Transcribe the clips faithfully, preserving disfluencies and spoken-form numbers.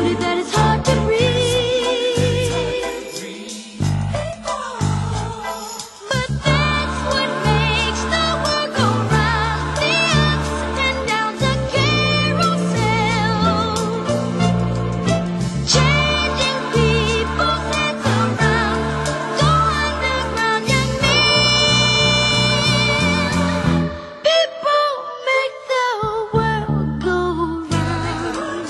beauty that it's hard to breathe. But that's what makes the world go round, the ups and downs, a carousel, changing people's heads around. Go underground, young men. People make the world go round.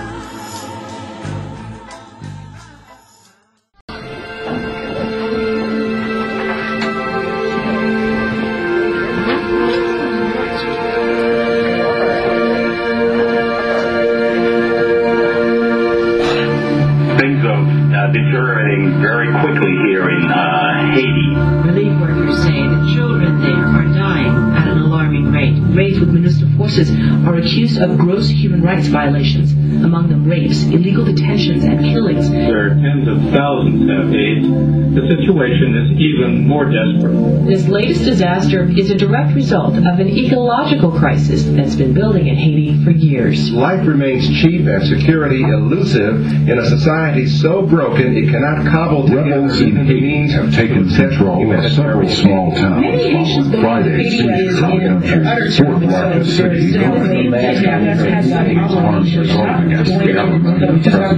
Things are uh, deteriorating very quickly here in uh, Haiti. Relief workers say that children there are dying at an alarming rate. Raids with MINUSTA forces are accused of gross human rights violations, among them rapes, illegal detentions, and killings. Where tens of thousands have AIDS, the situation is even more desperate. This latest disaster is a direct result of an ecological crisis that's been building in Haiti for years. Life remains cheap and security elusive in a society so broken it cannot cobble together Rebels in even the Haiti means have taken to control of several small towns. Many Haitians On believe Friday, Haiti seized is from in country's utter fourth turmoil. largest There is city, still government a has has had some armed result against the government. President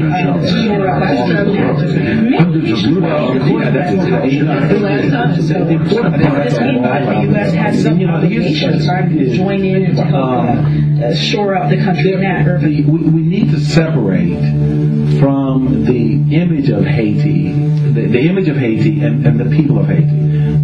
Hundreds of The U S has some obligations to join in to help uh, shore up the country in that urban. The, we, we need to separate from the image of Haiti, the, the image of Haiti and, and the people of Haiti.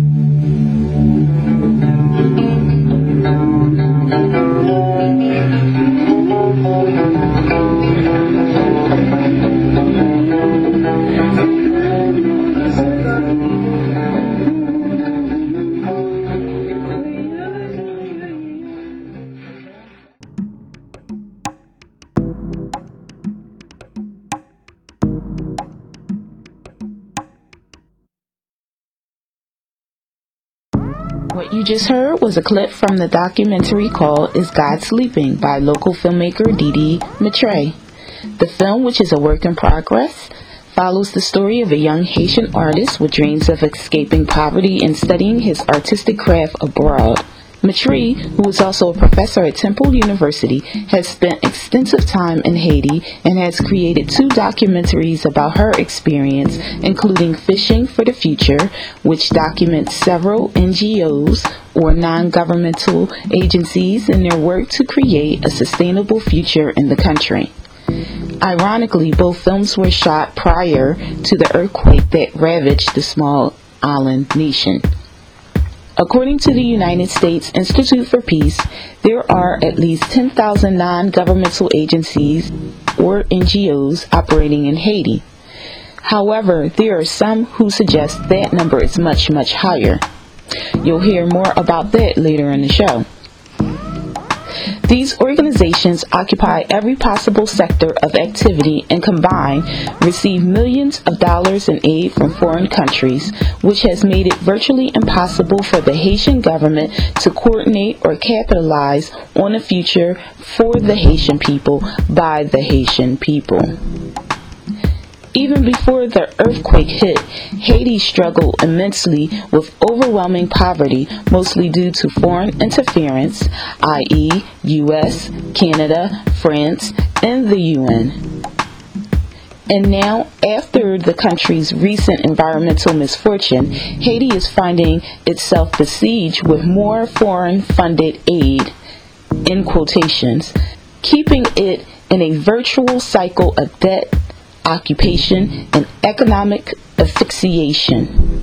What you just heard was a clip from the documentary called Is God Sleeping by local filmmaker Didi Matre. The film, which is a work in progress, follows the story of a young Haitian artist with dreams of escaping poverty and studying his artistic craft abroad. Matre, who is also a professor at Temple University, has spent extensive time in Haiti and has created two documentaries about her experience, including Fishing for the Future, which documents several N G Os or non-governmental agencies in their work to create a sustainable future in the country. Ironically, both films were shot prior to the earthquake that ravaged the small island nation. According to the United States Institute for Peace, there are at least ten thousand non-governmental agencies or N G Os operating in Haiti. However, there are some who suggest that number is much, much higher. You'll hear more about that later in the show. These organizations occupy every possible sector of activity and combined receive millions of dollars in aid from foreign countries, which has made it virtually impossible for the Haitian government to coordinate or capitalize on a future for the Haitian people by the Haitian people. Even before the earthquake hit, Haiti struggled immensely with overwhelming poverty, mostly due to foreign interference, that is, U S, Canada, France, and the U N. And now, after the country's recent environmental misfortune, Haiti is finding itself besieged with more foreign-funded aid, in quotations, keeping it in a virtual cycle of debt, occupation, and economic asphyxiation.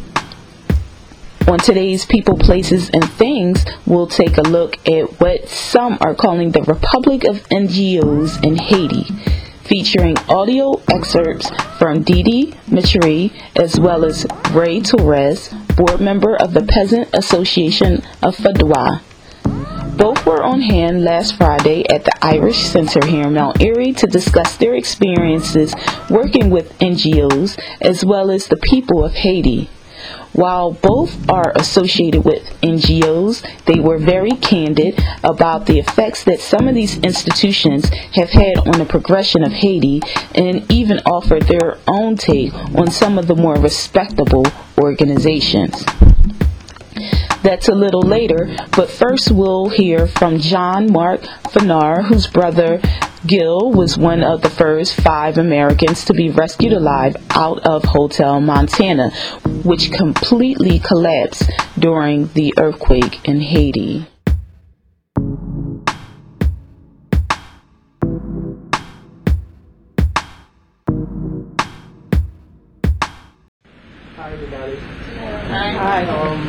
On today's People, Places, and Things, we'll take a look at what some are calling the Republic of N G Os in Haiti, featuring audio excerpts from Didi Matre as well as Ray Torres, board member of the Peasant Association of Fadwa. Both were on hand last Friday at the Irish Center here in Mount Airy to discuss their experiences working with N G Os as well as the people of Haiti. While both are associated with N G Os, they were very candid about the effects that some of these institutions have had on the progression of Haiti, and even offered their own take on some of the more respectable organizations. That's a little later, but first we'll hear from John Mark Fanar, whose brother Gil was one of the first five Americans to be rescued alive out of Hotel Montana, which completely collapsed during the earthquake in Haiti. Hi everybody. Hi. Um,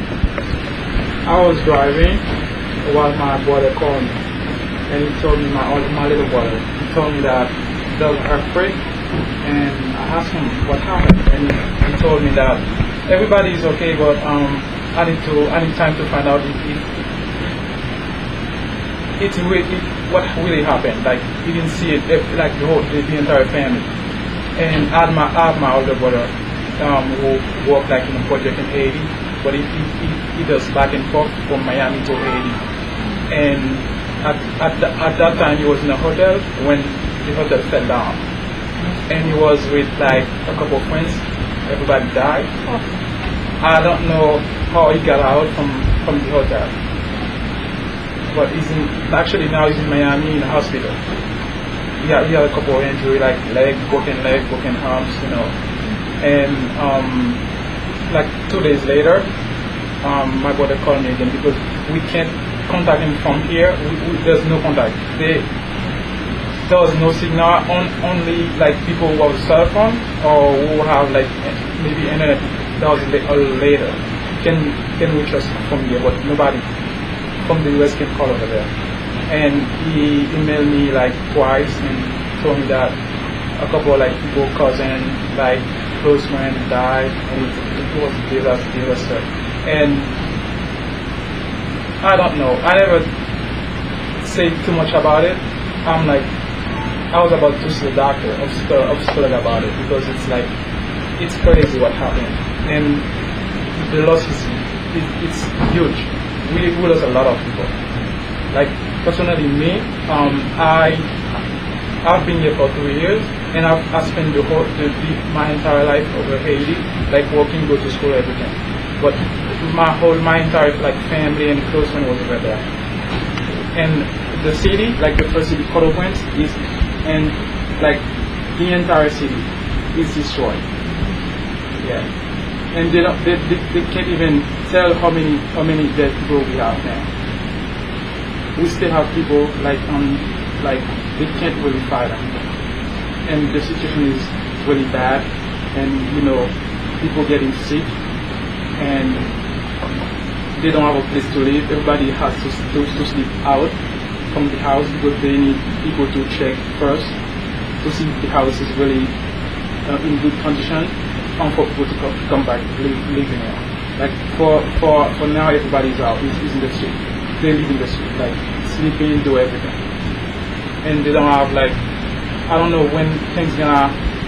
I was driving while my brother called me, and he told me, my my little brother, he told me that there was an earthquake, and I asked him what happened, and he, he told me that everybody is okay, but um, I need to I need time to find out if, if it's really if, what really happened. Like he didn't see it, if, like the whole the, the entire family, and I had my I had my older brother um, who worked like in a project in Haiti. But he, he, he does back and forth from Miami to Haiti. And at, at, the, at that time he was in a hotel when the hotel fell down. And he was with like a couple of friends. Everybody died. I don't know how he got out from, from the hotel. But he's in, actually now he's in Miami in the hospital. He had, he had a couple of injuries like leg, broken leg, broken arms, you know. And um, like two days later, um, my brother called me again because we can't contact him from here. We, we, there's no contact. They, there was no signal. On, only like people who have cell phone or who have like maybe internet. That was a little later. Can can reach us from here, but nobody from the U S can call over there. And he emailed me like twice and told me that a couple of like people, cousin, like close friend died, and it, it was a disaster. And I don't know, I never say too much about it. I'm like, I was about to see a doctor, obscure about it, because it's like, it's crazy what happened. And the loss is, it, it's huge. We, we lost a lot of people. Like, personally me, um, I, I've been here for two years, and I've, I've spent the whole, the, the, my entire life over Haiti, like working, go to school, everything. But my whole, my entire like family and close friend was over there. And the city, like the first city, Port-au-Prince, is, and like the entire city is destroyed. Yeah. And they don't, they, they, they can't even tell how many, how many dead people we have now. We still have people like on, like they can't really fight them. And the situation is really bad, and you know, people getting sick, and they don't have a place to live. Everybody has to, to, to sleep out from the house because they need people to check first to see if the house is really uh, in good condition, and for people to come, come back live, live in it. Like for, for, for now, everybody's out, is, is in the street. They live in the street, like sleeping, do everything. And they don't have like, I don't know when things gonna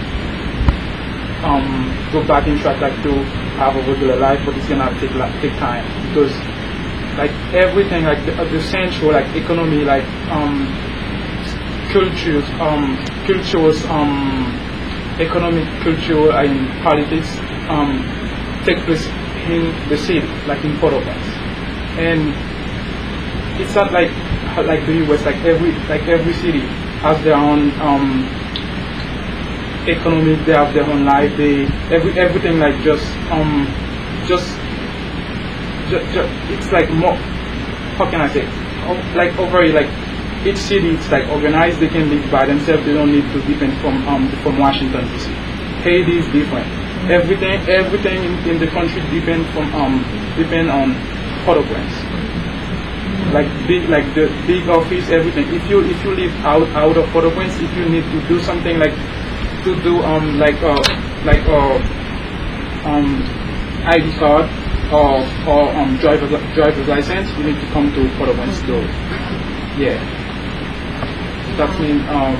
um, go back in track, like to have a regular life, but it's gonna take like, take time, because like everything, like the, the central, like economy, like um, cultures, um, cultures, um, economic, cultural, and politics um, take place in the city, like in Port-au-Prince, and it's not like like the U S, like every like every city has their own um, economy, they have their own life, they every everything like just um just, just, just it's like more, how can I say, oh, like over like each city it's like organized, they can live by themselves, they don't need to depend from um from Washington D C. Haiti is different. Everything everything in, in the country depend from um depend on Port-au-Prince. Like big, like the big office, everything. If you if you live out out of Port-au-Prince, if you need to do something like to do um like uh like uh um I D card or or um driver's driver's license, you need to come to Port-au-Prince though. Yeah, that means um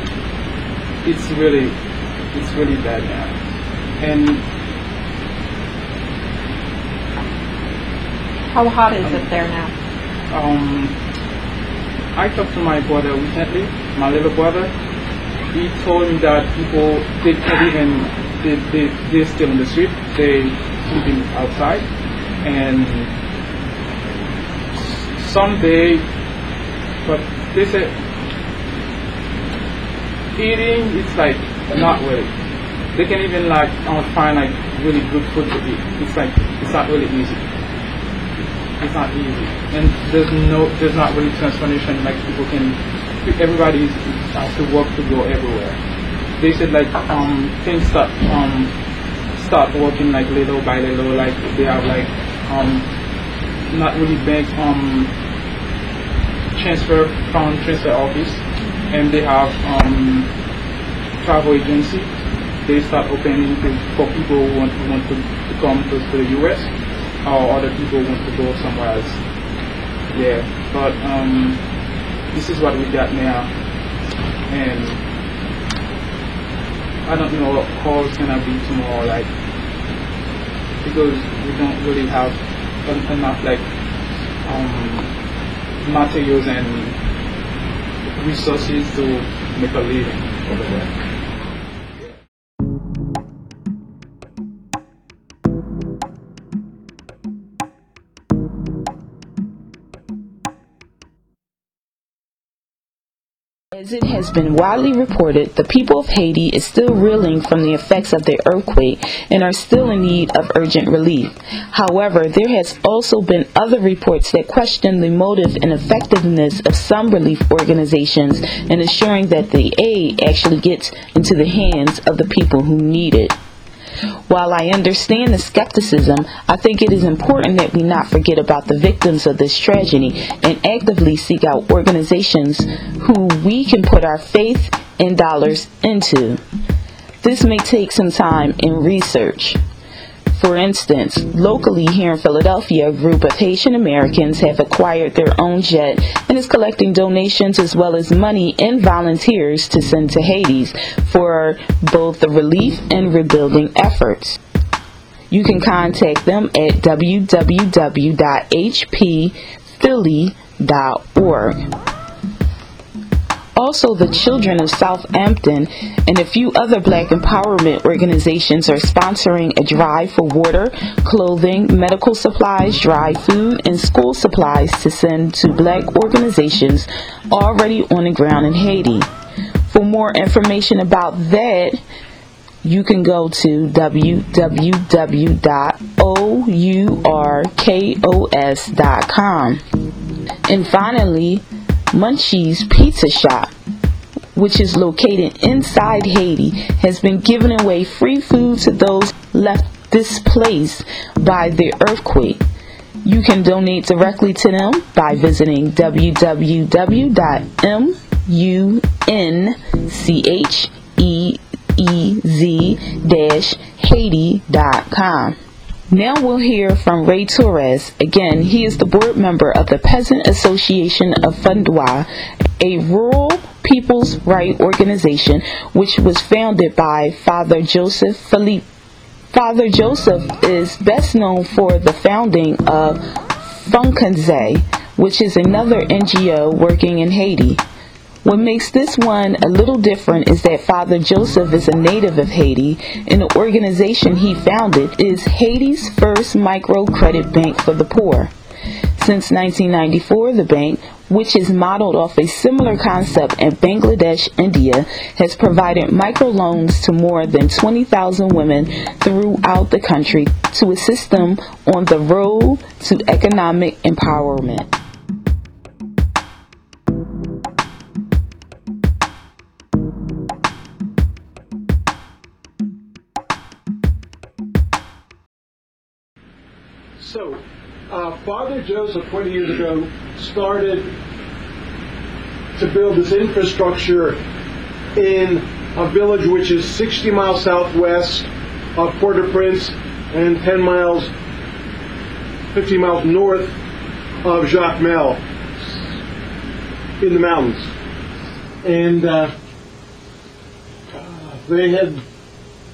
it's really it's really bad now. And How hot is it there now? Um, I talked to my brother recently, my little brother. He told me that people, they can't even, they, they, they're still in the street, they sleeping outside, and someday, but they said, eating, it's like, not really. They can even like uh, find like really good food to eat. It's like, it's not really easy. It's not easy, and there's no, there's not really transportation. Like people can, everybody has to work to go everywhere. They said like um things start um start working like little by little. Like they have like um not really big um transfer fund transfer office, and they have um travel agency. They start opening to, for people who want, who want to, to come to, to the U S or other people want to go somewhere else. Yeah, but um, this is what we got now, and I don't know how it's gonna be tomorrow, like, because we don't really have en- enough like um, materials and resources to make a living over there. As it has been widely reported, the people of Haiti is still reeling from the effects of the earthquake and are still in need of urgent relief. However, there has also been other reports that question the motive and effectiveness of some relief organizations in ensuring that the aid actually gets into the hands of the people who need it. While I understand the skepticism, I think it is important that we not forget about the victims of this tragedy and actively seek out organizations who we can put our faith and dollars into. This may take some time and research. For instance, locally here in Philadelphia, a group of Haitian Americans have acquired their own jet and is collecting donations as well as money and volunteers to send to Haiti for both the relief and rebuilding efforts. You can contact them at w w w dot h p philly dot org. Also, the Children of Southampton and a few other black empowerment organizations are sponsoring a drive for water, clothing, medical supplies, dry food, and school supplies to send to black organizations already on the ground in Haiti. For more information about that, you can go to w w w dot ourkos dot com. And finally, Munchie's Pizza Shop, which is located inside Haiti, has been giving away free food to those left displaced by the earthquake. You can donate directly to them by visiting w w w dot munchez dash haiti dot com. Now we'll hear from Ray Torres. Again, he is the board member of the Peasant Association of Fundwa, a rural people's right organization which was founded by Father Joseph Philippe. Father Joseph is best known for the founding of Funkanze, which is another N G O working in Haiti. What makes this one a little different is that Father Joseph is a native of Haiti, and the organization he founded is Haiti's first microcredit bank for the poor. Since nineteen ninety-four, the bank, which is modeled off a similar concept in Bangladesh, India, has provided microloans to more than twenty thousand women throughout the country to assist them on the road to economic empowerment. So, uh, Father Joseph, twenty years ago, started to build this infrastructure in a village which is sixty miles southwest of Port-au-Prince and ten miles, fifteen miles north of Jacmel in the mountains. And uh, they had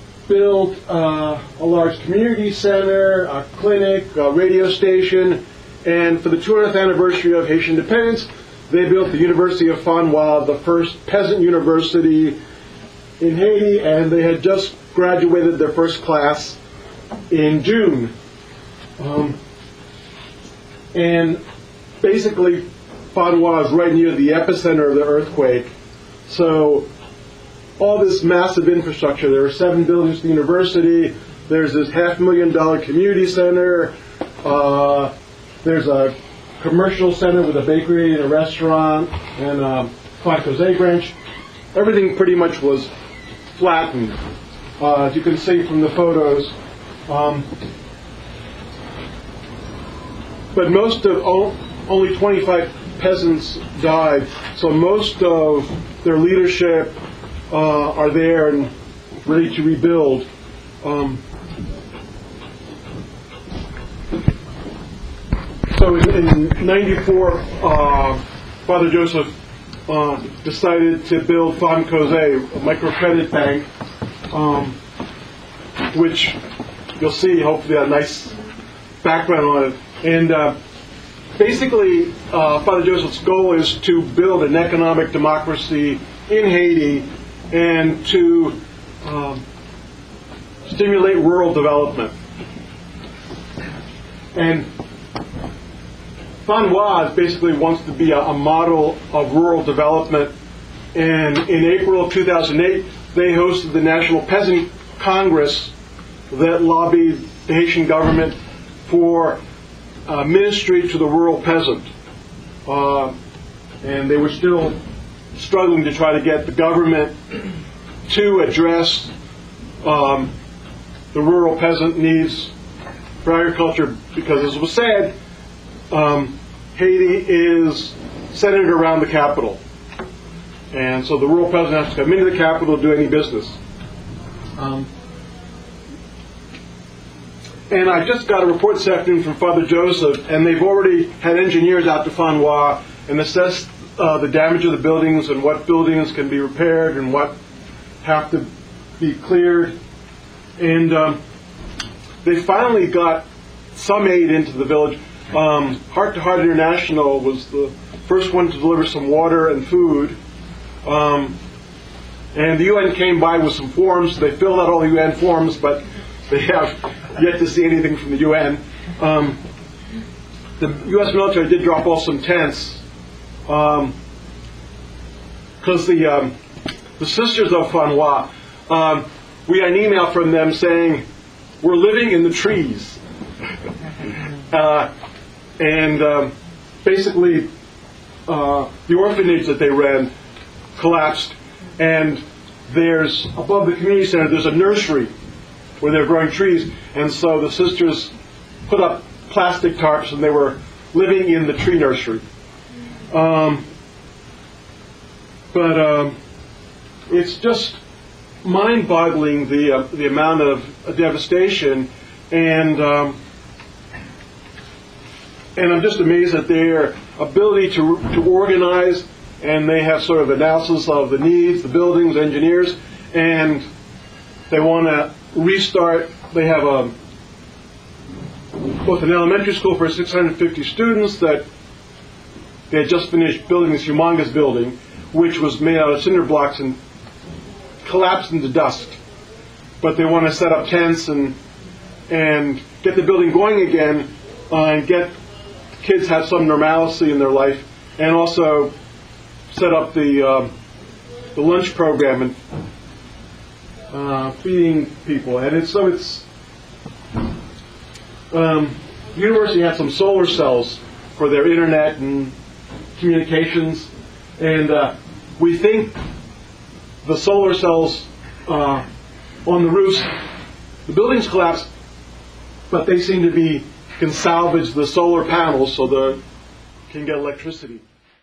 built uh, a large community center, a clinic, a radio station, And for the two hundredth anniversary of Haitian independence, they built the University of Fanwa, the first peasant university in Haiti, and they had just graduated their first class in June. Um, and basically, Fanwa is right near the epicenter of the earthquake. So all this massive infrastructure, there are seven buildings at the university, there's this half million dollar community center, uh, there's a commercial center with a bakery and a restaurant and a Font Jose branch. Everything pretty much was flattened, uh, as you can see from the photos. Um, but most of, oh, only twenty-five peasants died, so most of their leadership uh, are there and ready to rebuild. Um, so in, in ninety-four, uh, Father Joseph uh, decided to build Font Jose, a microcredit bank, um, which you'll see hopefully a nice background on it. And uh, basically, uh, Father Joseph's goal is to build an economic democracy in Haiti and to um, stimulate rural development. And Fanwa basically wants to be a, a model of rural development. And in April of two thousand eight, they hosted the National Peasant Congress that lobbied the Haitian government for uh, ministry to the rural peasant. Uh, and they were still struggling to try to get the government to address um, the rural peasant needs for agriculture, because as was said, um, Haiti is centered around the capital. And so the rural peasant has to come into the capital to do any business. Um, and I just got a report this afternoon from Father Joseph, and they've already had engineers out to Fanwa and assessed uh, the damage of the buildings and what buildings can be repaired and what have to be cleared. And um, they finally got some aid into the village. Um, Heart to Heart International was the first one to deliver some water and food. Um, and the U N came by with some forms. They filled out all the U N forms, but they have yet to see anything from the U N. Um, the U S military did drop off some tents, because um, the um, the Sisters of Fanwa, um, we had an email from them saying, "We're living in the trees," uh, and um, basically uh, the orphanage that they ran collapsed, and there's above the community center there's a nursery where they're growing trees, and so the sisters put up plastic tarps and they were living in the tree nursery. Um, but um, it's just mind-boggling the uh, the amount of uh, devastation, and um, and I'm just amazed at their ability to to organize. And they have sort of analysis of the needs, the buildings, engineers, and they want to restart. They have a, both an elementary school for six hundred fifty students that they had just finished building this humongous building, which was made out of cinder blocks and collapsed into dust. But they want to set up tents and and get the building going again, uh, and get kids have some normalcy in their life, and also set up the uh, the lunch program and uh, feeding people. And it's so it's um, the university had some solar cells for their internet and communications, and uh, we think the solar cells uh, on the roofs, the buildings collapsed, but they seem to be can salvage the solar panels so they can get electricity.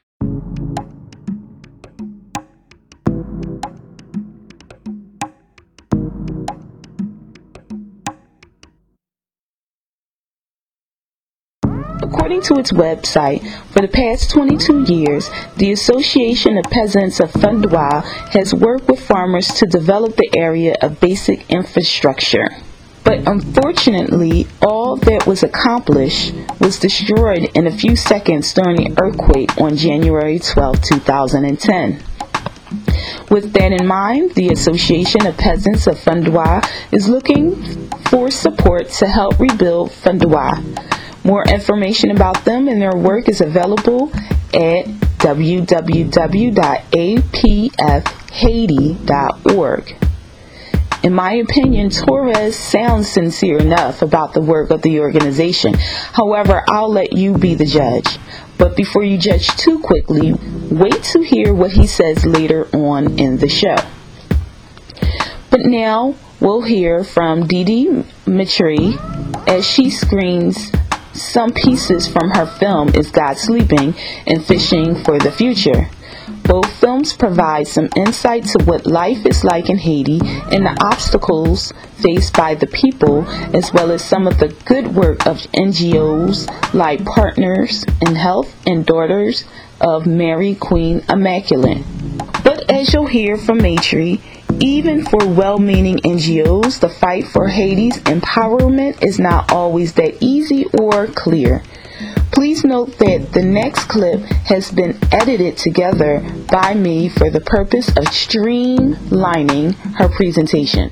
According to its website, for the past twenty-two years, the Association of Peasants of Fanwa has worked with farmers to develop the area of basic infrastructure. But unfortunately, all that was accomplished was destroyed in a few seconds during the earthquake on January twelfth, two thousand ten. With that in mind, the Association of Peasants of Fundois is looking for support to help rebuild Fundois. More information about them and their work is available at w w w dot a p f haiti dot org. In my opinion, Torres sounds sincere enough about the work of the organization. However, I'll let you be the judge. But before you judge too quickly, wait to hear what he says later on in the show. But now we'll hear from Didi Mitri as she screens some pieces from her film Is God Sleeping and Fishing for the Future. Both films provide some insight to what life is like in Haiti and the obstacles faced by the people, as well as some of the good work of N G Os like Partners in Health and Daughters of Mary Queen Immaculate. But as you'll hear from Matri, even for well-meaning N G Os, the fight for Haiti's empowerment is not always that easy or clear. Please note that the next clip has been edited together by me for the purpose of streamlining her presentation.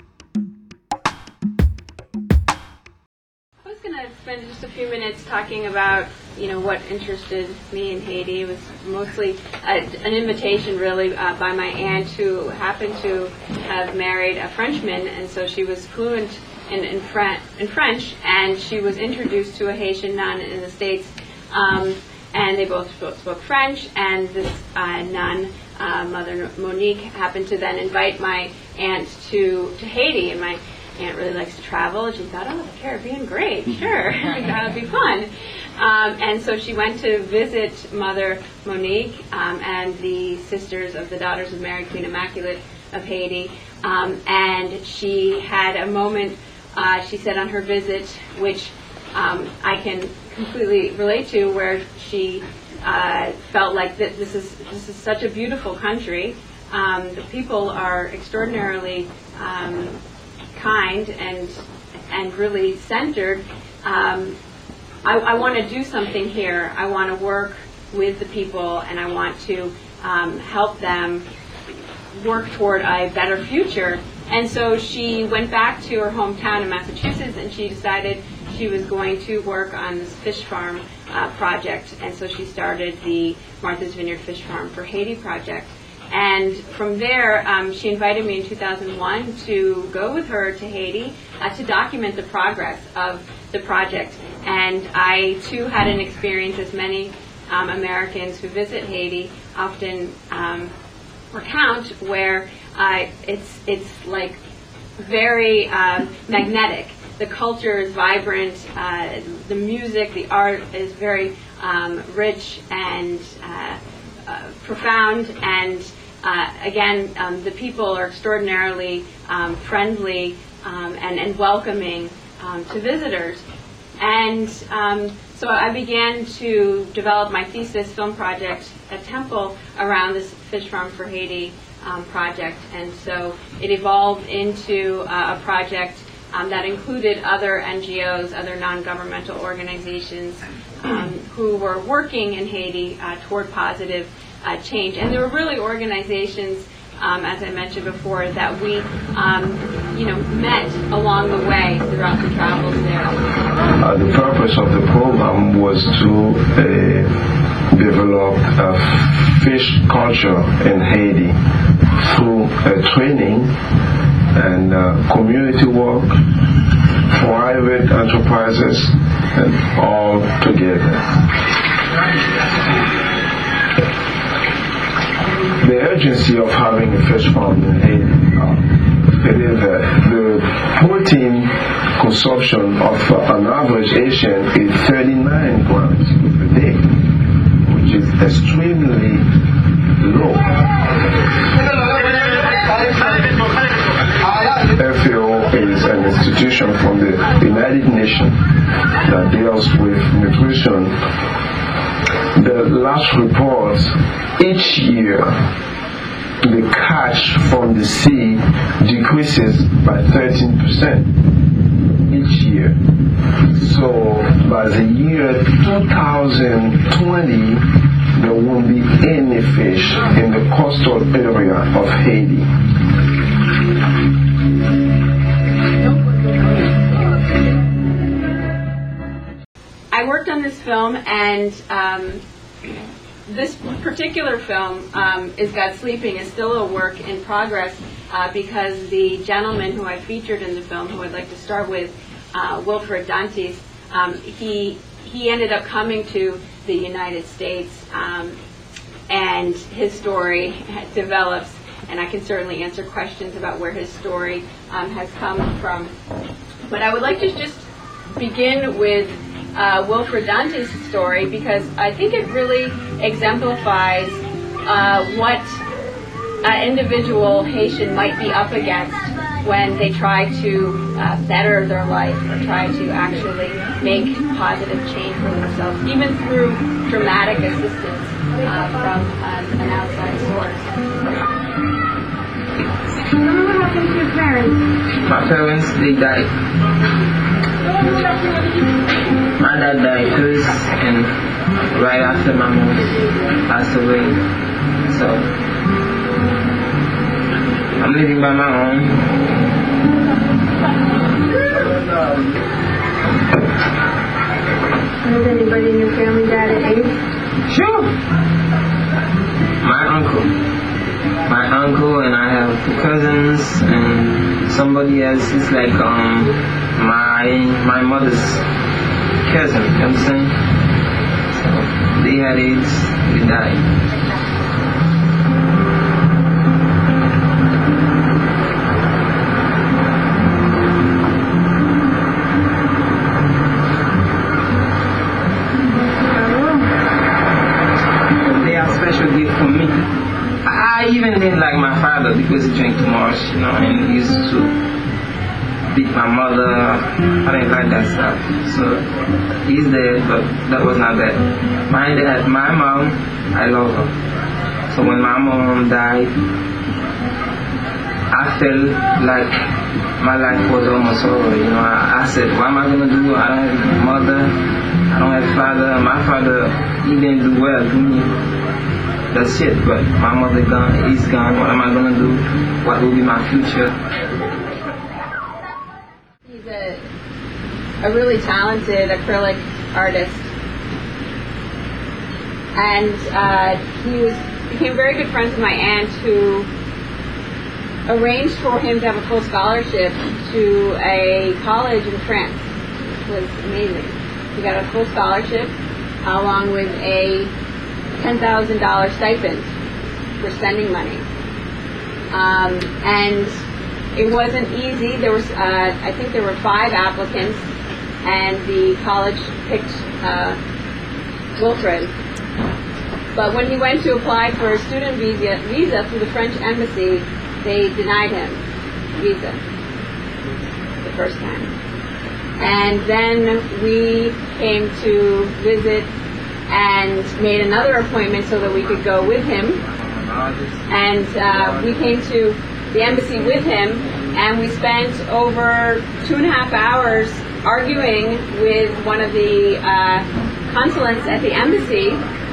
I was going to spend just a few minutes talking about, you know, what interested me in Haiti. It was mostly a, an invitation, really, uh, by my aunt, who happened to have married a Frenchman, and so she was fluent in, in, Fran- in French, and she was introduced to a Haitian nun in the States, um, and they both spoke, spoke French, and this uh, nun, uh, Mother Monique, happened to then invite my aunt to, to Haiti, and my aunt really likes to travel, and she thought, oh, the Caribbean, great, sure, that would be fun. Um, and so she went to visit Mother Monique um, and the Sisters of the Daughters of Mary Queen Immaculate of Haiti, um, and she had a moment, uh, she said on her visit, which um, I can completely relate to, where she uh, felt like that this is this is such a beautiful country. Um, the people are extraordinarily um, kind and and really centered. Um, I, I want to do something here. I want to work with the people, and I want to um, help them work toward a better future. And so she went back to her hometown in Massachusetts, and she decided she was going to work on this fish farm uh, project. And so she started the Martha's Vineyard Fish Farm for Haiti project. And from there, um, she invited me in two thousand one to go with her to Haiti uh, to document the progress of the project. And I, too, had an experience, as many um, Americans who visit Haiti often um, recount, where uh, it's it's like very um, magnetic. The culture is vibrant. Uh, the music, the art is very um, rich and uh, uh, profound. And uh, again, um, the people are extraordinarily um, friendly um, and, and welcoming um, to visitors. And um, so I began to develop my thesis film project at Temple around this Fish Farm for Haiti um, project. And so it evolved into uh, a project um, that included other N G Os, other non-governmental organizations um, who were working in Haiti uh, toward positive uh, change. And there were really organizations, Um, as I mentioned before, that we, um, you know, met along the way throughout the travels there. Uh, the purpose of the program was to uh, develop a fish culture in Haiti through uh, training and uh, community work, private enterprises, and all together. The urgency of having a fish farm in Haiti, uh, it is uh, the protein consumption of uh, an average Asian is thirty-nine grams per day, which is extremely low. F A O is an institution from the United Nations that deals with nutrition. The last report, each year, the catch from the sea decreases by thirteen percent. each year. So by the year two thousand twenty, there won't be any fish in the coastal area of Haiti. I worked on this film, and um, this particular film, um, Is God Sleeping, is still a work in progress uh, because the gentleman who I featured in the film, who I'd like to start with, uh, Wilfred Dantes, um, he he ended up coming to the United States, um, and his story develops, and I can certainly answer questions about where his story um, has come from. But I would like to just begin with uh, Wilfred Dantes' story, because I think it really exemplifies uh, what an individual Haitian might be up against when they try to uh, better their life or try to actually make positive change for themselves, even through dramatic assistance uh, from uh, an outside source. What happened to your parents? My parents, they died. My dad died first, and right after my mom passed away. So I'm living by my own. Has anybody in your family died at age? Sure. My uncle. My uncle, and I have two cousins, and somebody else is like um my my mother's cousin, you know what I'm saying? So they had AIDS, they died. I even didn't like my father because he drank too much, you know, and he used to beat my mother. I didn't like that stuff. So he's dead, but that was not that. My dad, my mom, I love her. So when my mom died, I felt like my life was almost over. You know, I, I said, what am I gonna do? I don't have a mother, I don't have a father. My father, he didn't do well to me. That's it, but my mother gone, he's gone, what am I going to do? What will be my future? He's a, a really talented acrylic artist, and uh, he was became very good friends with my aunt, who arranged for him to have a full scholarship to a college in France, which was amazing. He got a full scholarship along with a ten thousand dollars stipend for spending money. Um, and it wasn't easy. There was, uh, I think there were five applicants, and the college picked uh, Wilfred. But when he went to apply for a student visa, visa through the French embassy, they denied him visa the first time. And then we came to visit and made another appointment so that we could go with him. And uh, we came to the embassy with him, and we spent over two and a half hours arguing with one of the uh, consulants at the embassy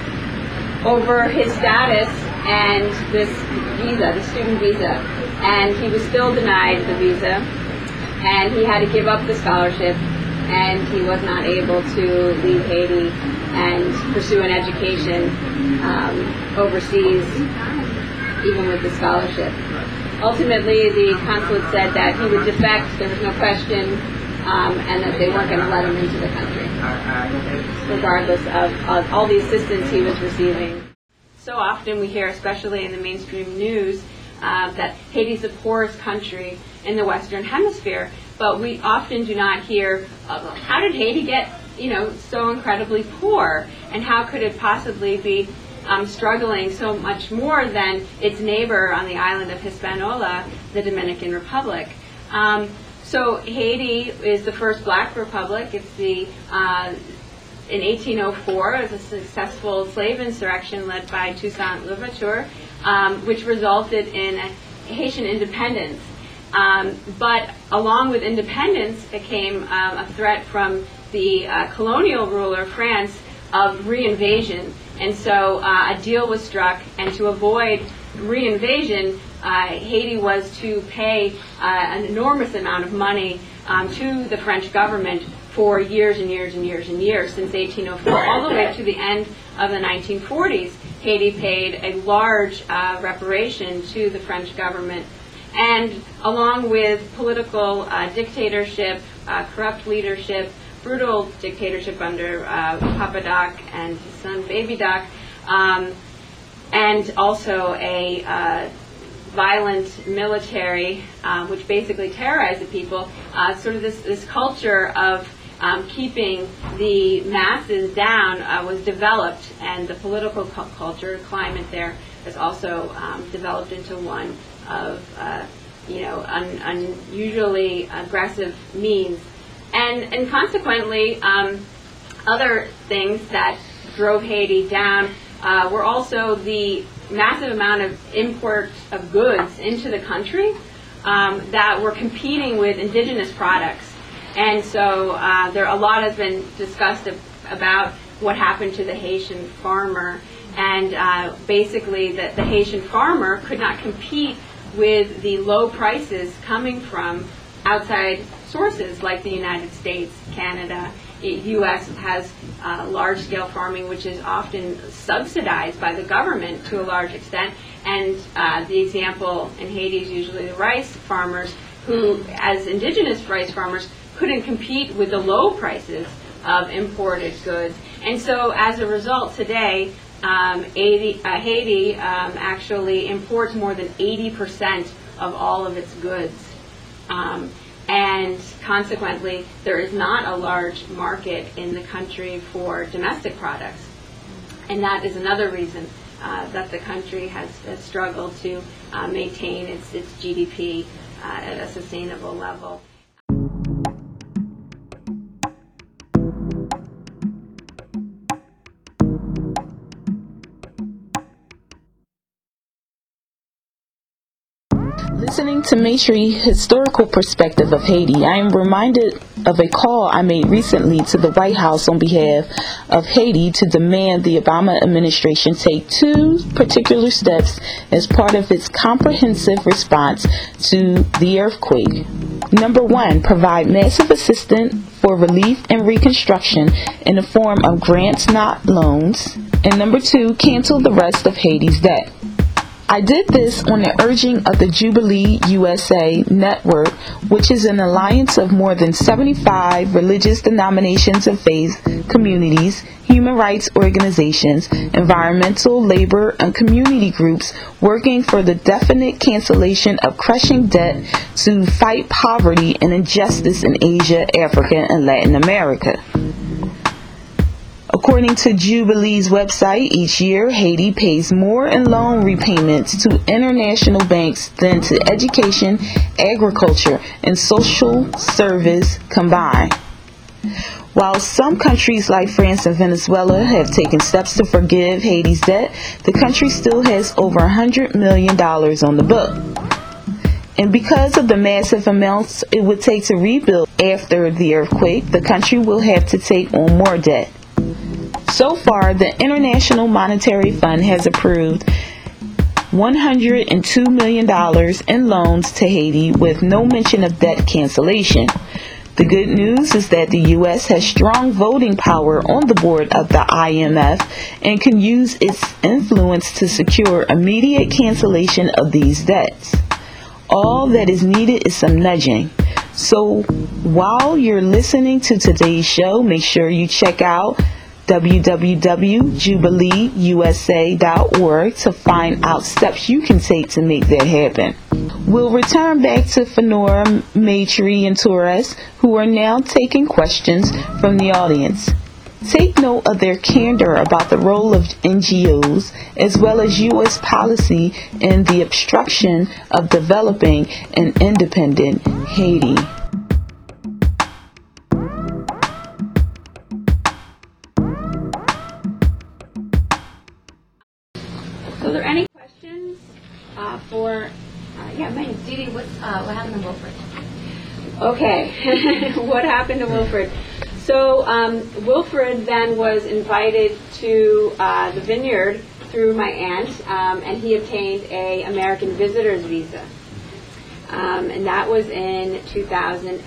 over his status and this visa, the student visa. And he was still denied the visa, and he had to give up the scholarship, and he was not able to leave Haiti and pursue an education um, overseas, even with the scholarship. Ultimately, the consulate said that he would defect, there was no question, um, and that they weren't going to let him into the country, regardless of, of all the assistance he was receiving. So often we hear, especially in the mainstream news, uh, that Haiti's the poorest country in the Western Hemisphere, but we often do not hear, uh, how did Haiti get, you know, so incredibly poor, and how could it possibly be um, struggling so much more than its neighbor on the island of Hispaniola, the Dominican Republic? Um, so Haiti is the first black republic. It's the uh, in eighteen oh four, it was a successful slave insurrection led by Toussaint Louverture, um, which resulted in Haitian independence. Um, but along with independence, it came um, a threat from the uh, colonial ruler, France, of reinvasion. And so uh, a deal was struck, and to avoid reinvasion, uh, Haiti was to pay uh, an enormous amount of money um, to the French government for years and years and years and years, since eighteen oh four all the way to the end of the nineteen forties. Haiti paid a large uh, reparation to the French government. And along with political uh, dictatorship, uh, corrupt leadership, brutal dictatorship under uh, Papa Doc and his son Baby Doc, um, and also a uh, violent military, uh, which basically terrorized the people, uh, sort of this, this culture of um, keeping the masses down uh, was developed, and the political cu- culture, climate there has also um, developed into one of uh, you know, un- unusually aggressive means. And, and consequently, um, other things that drove Haiti down uh, were also the massive amount of import of goods into the country um, that were competing with indigenous products. And so uh, there a lot has been discussed ab- about what happened to the Haitian farmer. And uh, basically, the, the Haitian farmer could not compete with the low prices coming from outside sources like the United States, Canada. U S has uh, large-scale farming, which is often subsidized by the government to a large extent. And uh, the example in Haiti is usually the rice farmers, who, as indigenous rice farmers, couldn't compete with the low prices of imported goods. And so, as a result, today, Um, Haiti, uh, Haiti um, actually imports more than eighty percent of all of its goods. Um, and consequently, there is not a large market in the country for domestic products. And that is another reason uh, that the country has, has struggled to uh, maintain its, its G D P uh, at a sustainable level. Listening to Maitre's historical perspective of Haiti, I am reminded of a call I made recently to the White House on behalf of Haiti to demand the Obama administration take two particular steps as part of its comprehensive response to the earthquake. Number one, provide massive assistance for relief and reconstruction in the form of grants, not loans. And number two, cancel the rest of Haiti's debt. I did this on the urging of the Jubilee U S A Network, which is an alliance of more than seventy-five religious denominations of faith, communities, human rights organizations, environmental, labor, and community groups working for the definite cancellation of crushing debt to fight poverty and injustice in Asia, Africa, and Latin America. According to Jubilee's website, each year Haiti pays more in loan repayments to international banks than to education, agriculture, and social service combined. While some countries like France and Venezuela have taken steps to forgive Haiti's debt, the country still has over one hundred million dollars on the book. And because of the massive amounts it would take to rebuild after the earthquake, the country will have to take on more debt. So far, the International Monetary Fund has approved one hundred two million dollars in loans to Haiti with no mention of debt cancellation. The good news is that the U S has strong voting power on the board of the I M F and can use its influence to secure immediate cancellation of these debts. All that is needed is some nudging. So while you're listening to today's show, make sure you check out w w w dot jubilee u s a dot org to find out steps you can take to make that happen. We'll return back to Fenora, Maitre, and Torres, who are now taking questions from the audience. Take note of their candor about the role of N G Os, as well as U S policy in the obstruction of developing an independent Haiti. So are there any questions uh, for, uh, yeah, May, Didi, what's Uh, what happened to Wilfred? Okay, what happened to Wilfred? So um, Wilfred then was invited to uh, the vineyard through my aunt, um, and he obtained a American visitor's visa. Um, and that was in two thousand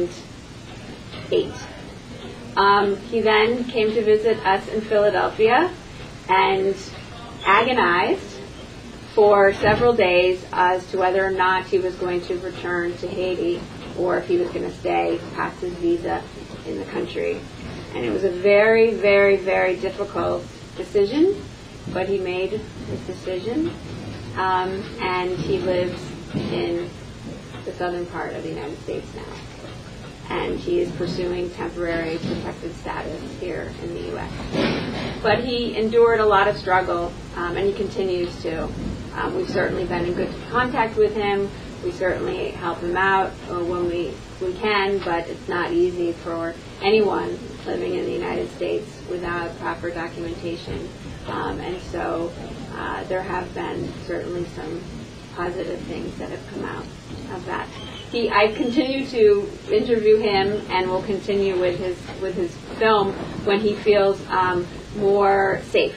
eight. Um, he then came to visit us in Philadelphia and agonized for several days as to whether or not he was going to return to Haiti or if he was going to stay past his visa in the country. And it was a very, very, very difficult decision, but he made his decision, um, and he lives in the southern part of the United States now. And he is pursuing temporary protected status here in the U S. But he endured a lot of struggle, um, and he continues to. Um, we've certainly been in good contact with him. We certainly help him out uh, when we, we can, but it's not easy for anyone living in the United States without proper documentation. Um, and so uh, there have been certainly some positive things that have come out of that. He, I continue to interview him, and will continue with his with his film when he feels um, more safe.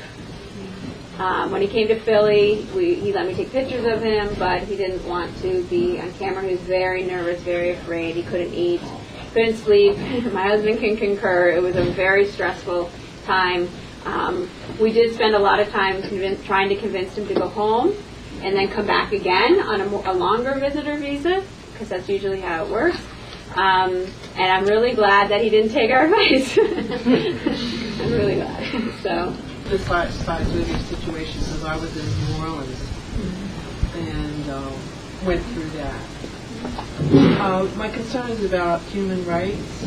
Um, when he came to Philly, we, he let me take pictures of him, but he didn't want to be on camera. He was very nervous, very afraid. He couldn't eat, couldn't sleep. My husband can concur. It was a very stressful time. Um, we did spend a lot of time convince, trying to convince him to go home and then come back again on a, more, a longer visitor visa, because that's usually how it works. Um, and I'm really glad that he didn't take our advice. I'm really glad. So. This size movie situation, because I was in New Orleans and uh, went through that. Uh, my concern is about human rights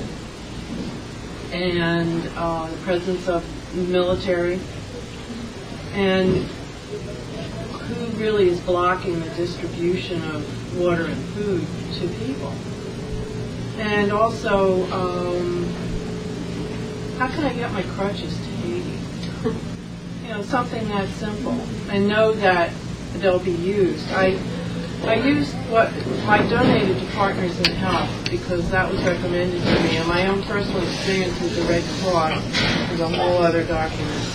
and uh, the presence of the military, and who really is blocking the distribution of water and food to people. And also, um, how can I get my crutches to Haiti? You know, something that simple, and know that they'll be used. I I used what I donated to Partners in Health because that was recommended to me, and my own personal experience with the Red Cross is a whole other document.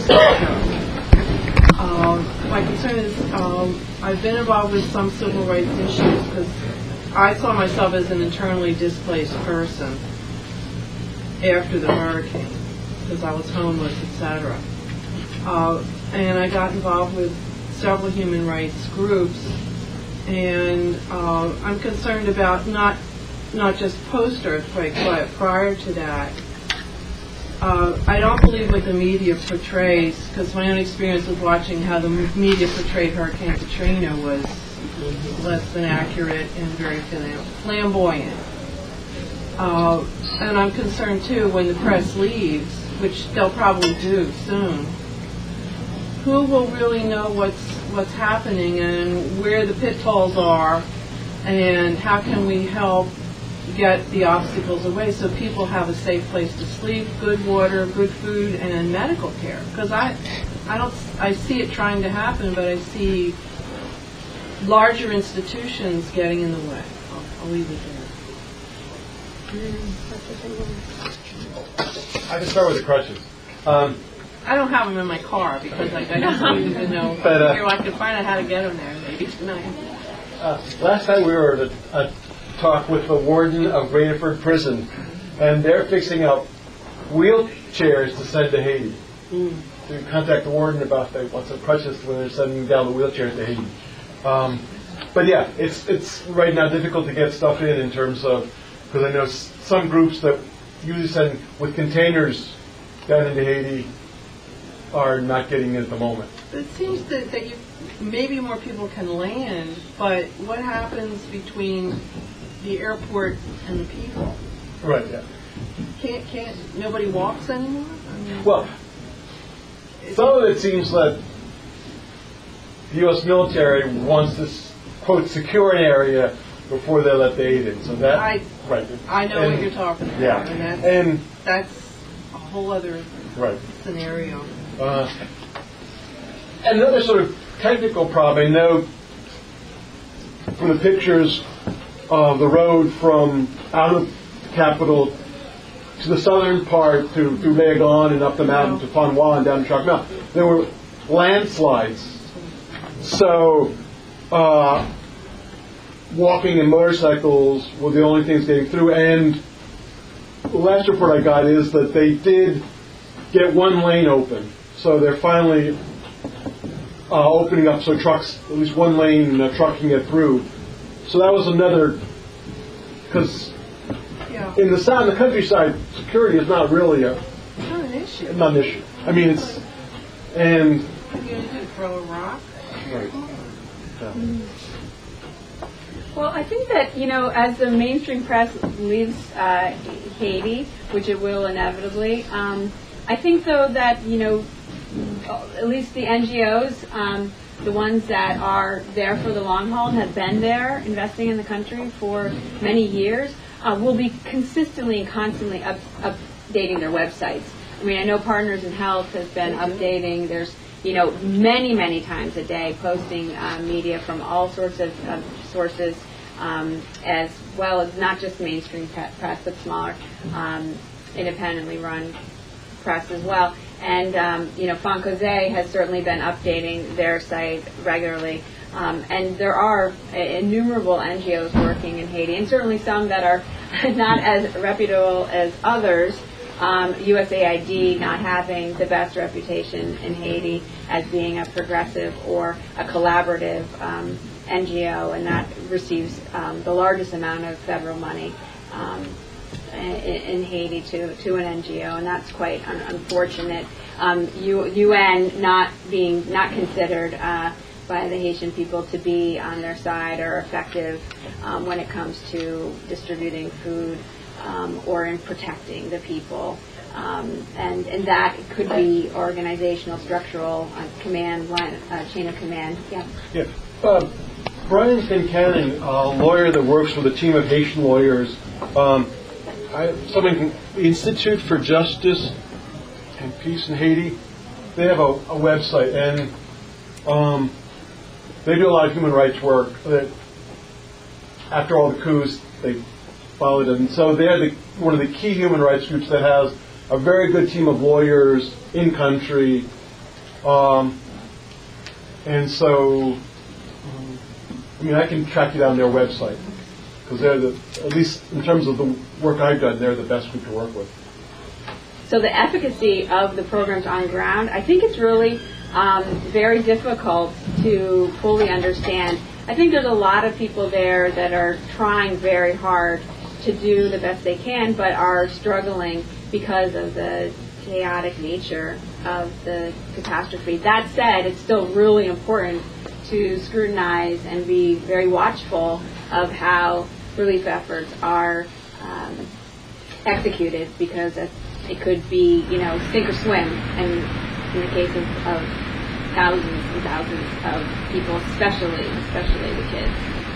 Um, my concern is um, I've been involved with some civil rights issues because I saw myself as an internally displaced person after the hurricane, because I was homeless, et cetera. Uh, and I got involved with several human rights groups, and uh, I'm concerned about not not just post-earthquake, but prior to that. Uh, I don't believe what the media portrays, because my own experience with watching how the media portrayed Hurricane Katrina was less than accurate and very flamboyant. Uh, and I'm concerned, too, when the press leaves, which they'll probably do soon, who will really know what's what's happening and where the pitfalls are, and how can we help get the obstacles away so people have a safe place to sleep, good water, good food, and medical care? Because I, I don't, I see it trying to happen, but I see larger institutions getting in the way. I'll, I'll leave it there. I can start with the crutches. Um, I don't have them in my car because like, I just don't even know But, uh, where I can find out how to get them there maybe tonight. Uh, last night we were at a, a talk with the warden of Graterford Prison, and they're fixing up wheelchairs to send to Haiti. Mm. To contact the warden about they want some crutches when they're sending down the wheelchairs to Haiti. Um, but yeah, it's it's right now difficult to get stuff in in terms of, because I know s- some groups that usually send with containers down into Haiti are not getting in at the moment. It seems that, that you, maybe more people can land, but what happens between the airport and the people? Right, yeah. Can't, can't, nobody walks anymore? I mean, Well, some of it seems that the U S military wants to, quote, secure an area before they let the aid in. So that, I, right. I know and, what you're talking about. Yeah. And that's, and that's a whole other right. scenario. Uh, another sort of technical problem, I know from the pictures uh, the road from out of the capital to the southern part to through Leogon and up the mountain to Fanwa and down to Chalk Mountain. There were landslides. So uh, walking and motorcycles were the only things getting through. And the last report I got is that they did get one lane open. So they're finally uh, opening up so trucks, at least one lane uh, truck can get through. So that was another, because Yeah. in the south, in the countryside, security is not really a Not an issue. not an issue. I mean, it's and What are you gonna do? Throw a rock? right. Yeah. Well, I think that, you know, as the mainstream press leaves uh, Haiti, which it will inevitably, um, I think, though, that, you know, at least the N G Os, um, the ones that are there for the long haul and have been there investing in the country for many years, uh, will be consistently and constantly up, updating their websites. I mean, I know Partners in Health has been updating. There's, you know, many, many times a day posting uh, media from all sorts of uh, sources, um, as well as not just mainstream pe- press, but smaller, um, independently run press as well. And, um, you know, Foncose has certainly been updating their site regularly. Um, and there are innumerable N G Os working in Haiti, and certainly some that are not as reputable as others. Um, U S A I D not having the best reputation in Haiti as being a progressive or a collaborative um, N G O, and that receives um, the largest amount of federal money um, in, in Haiti to, to an N G O, and that's quite un- unfortunate. Um, U- UN not being not considered uh, by the Haitian people to be on their side or effective um, when it comes to distributing food. Um, or in protecting the people. Um, and, and that could be organizational, structural, uh, command, line, uh, chain of command. Yeah. Yeah. Uh, Brian Kincannon, a lawyer that works with a team of Haitian lawyers, um, I, something, the Institute for Justice and Peace in Haiti, they have a, a website, and um, they do a lot of human rights work. That after all the coups, they followed it. And so they're the, one of the key human rights groups that has a very good team of lawyers in country. Um, and so, um, I mean, I can track you down their website, because they're the, at least in terms of the work I've done, they're the best group to work with. So the efficacy of the programs on ground, I think it's really um, very difficult to fully understand. I think there's a lot of people there that are trying very hard to do the best they can, but are struggling because of the chaotic nature of the catastrophe. That said, it's still really important to scrutinize and be very watchful of how relief efforts are um, executed, because it, it could be, you know, sink or swim, and in the case of, of thousands and thousands of people, especially, especially the kids.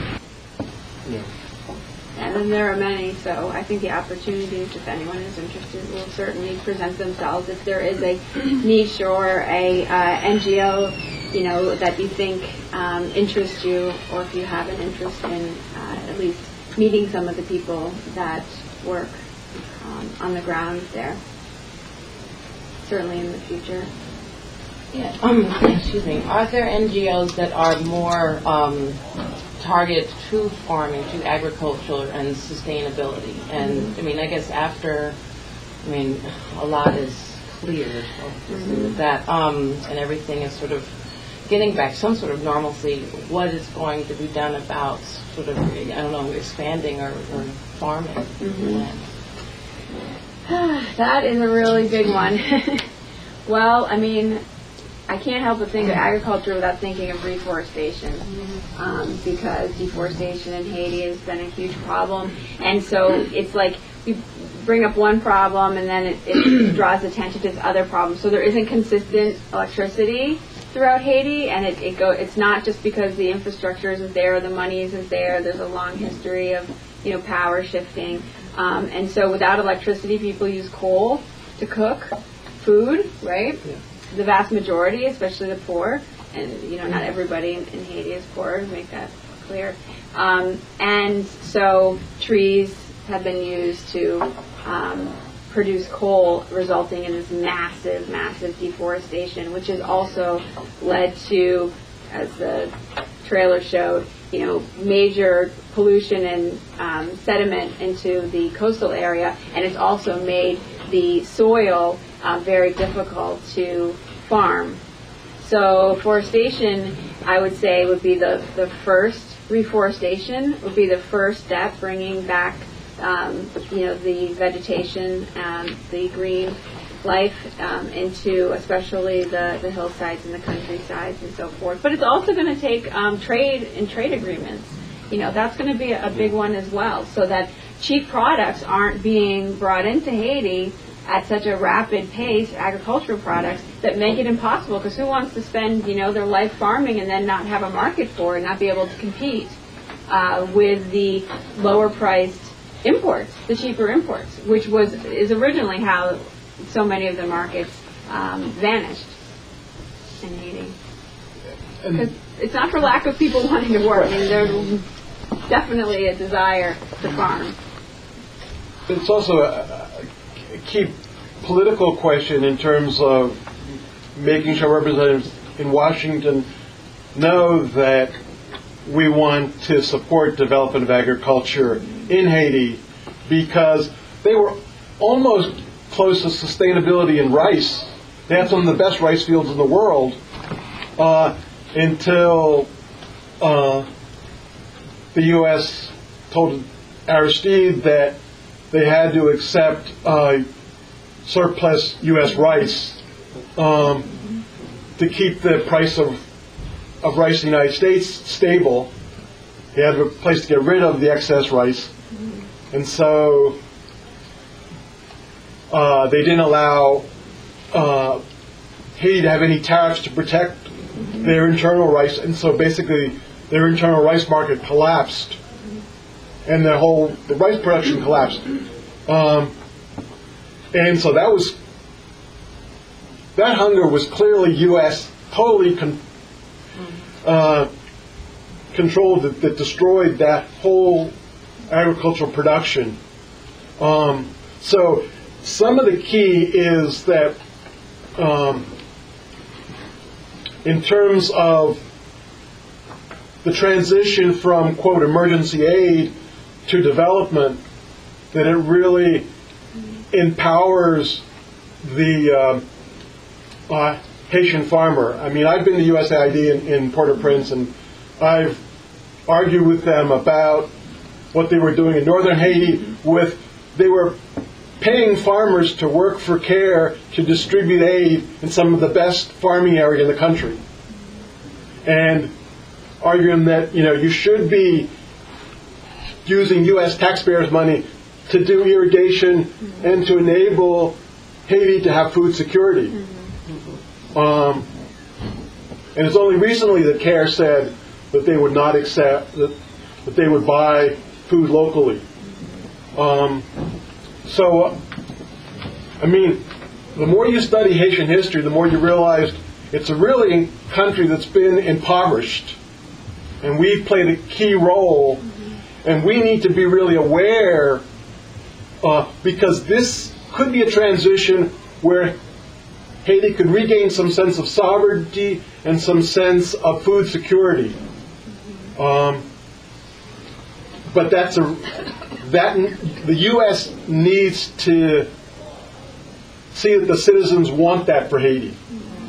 Yeah. And then there are many, so I think the opportunities, if anyone is interested, will certainly present themselves. If there is a niche or a uh, N G O, you know, that you think um, interests you, or if you have an interest in uh, at least meeting some of the people that work um, on the ground there, certainly in the future. Yeah. Um, excuse me. Are there N G Os that are more um, targeted to farming, to agriculture and sustainability? And I mean, I guess after, I mean, a lot is cleared mm-hmm. that, um, and everything is sort of getting back some sort of normalcy. What is going to be done about sort of, I don't know, expanding or, or farming Mm-hmm. land? That is a really big one. Well, I mean, I can't help but think of agriculture without thinking of reforestation, um, because deforestation in Haiti has been a huge problem. And so it's like we bring up one problem and then it, it draws attention to other problems. So there isn't consistent electricity throughout Haiti, and it, it go. It's not just because the infrastructure isn't there, the money isn't there. There's a long history of, you know, power shifting. Um, and so without electricity, people use coal to cook food, right? Yeah. The vast majority, especially the poor, and you know, not everybody in, in Haiti is poor, to make that clear. Um, and so trees have been used to um, produce coal, resulting in this massive, massive deforestation, which has also led to, as the trailer showed, you know, major pollution and um, sediment into the coastal area, and it's also made the soil uh, very difficult to farm. So forestation, I would say, would be the, the first, reforestation would be the first step, bringing back, um, you know, the vegetation, um, the green life um, into especially the, the hillsides and the countrysides and so forth. But it's also going to take um, trade and trade agreements. You know, that's going to be a, a big one as well, so that cheap products aren't being brought into Haiti at such a rapid pace, agricultural products, that make it impossible, because who wants to spend, you know, their life farming and then not have a market for it, not be able to compete uh, with the lower priced imports, the cheaper imports, which was is originally how so many of the markets um, vanished in Haiti. Because it's not for lack of people wanting to work. I mean, there's definitely a desire to farm. It's also a, a key political question in terms of making sure representatives in Washington know that we want to support development of agriculture in Haiti, because they were almost close to sustainability in rice. They had some of the best rice fields in the world uh, until uh, the U S told Aristide that they had to accept uh, surplus U S rice um, to keep the price of, of rice in the United States stable. They had a place to get rid of the excess rice. And so uh, they didn't allow uh, Haiti to have any tariffs to protect their internal rice. And so basically their internal rice market collapsed. And the whole the rice production collapsed. Um, and so that was, that hunger was clearly U S totally con, uh, controlled, that, that destroyed that whole agricultural production. Um, so some of the key is that um, in terms of the transition from, quote, emergency aid to development, that it really empowers the uh, uh, Haitian farmer. I mean, I've been to U S A I D in, in Port-au-Prince, and I've argued with them about what they were doing in northern Haiti. With they were paying farmers to work for CARE to distribute aid in some of the best farming area in the country, and arguing that, you know, you should be using U S taxpayers' money to do irrigation mm-hmm. and to enable Haiti to have food security. Mm-hmm. Um, and it's only recently that CARE said that they would not accept, that, that they would buy food locally. Um, so, uh, I mean, the more you study Haitian history, the more you realize it's a really country that's been impoverished. And we've played a key role, and we need to be really aware, uh, because this could be a transition where Haiti could regain some sense of sovereignty and some sense of food security. Um, but that's a that the U S needs to see that the citizens want that for Haiti,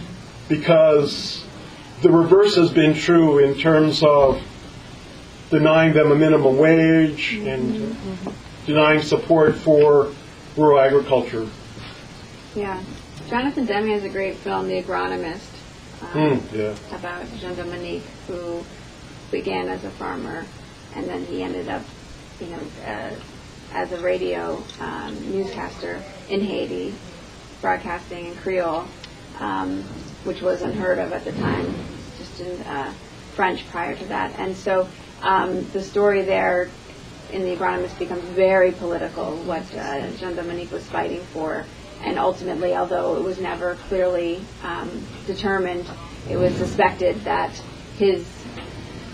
because the reverse has been true in terms of denying them a minimum wage and mm-hmm. denying support for rural agriculture. Yeah. Jonathan Demme has a great film, The Agronomist, mm, um, yeah. about Jean Dominique, who began as a farmer, and then he ended up, you know, uh, as a radio um, newscaster in Haiti, broadcasting in Creole, um, which was unheard of at the time, just in uh, French prior to that. And so um, the story there in The Agronomist becomes very political, what uh, Jean Dominique was fighting for. And ultimately, although it was never clearly um, determined, it was suspected that his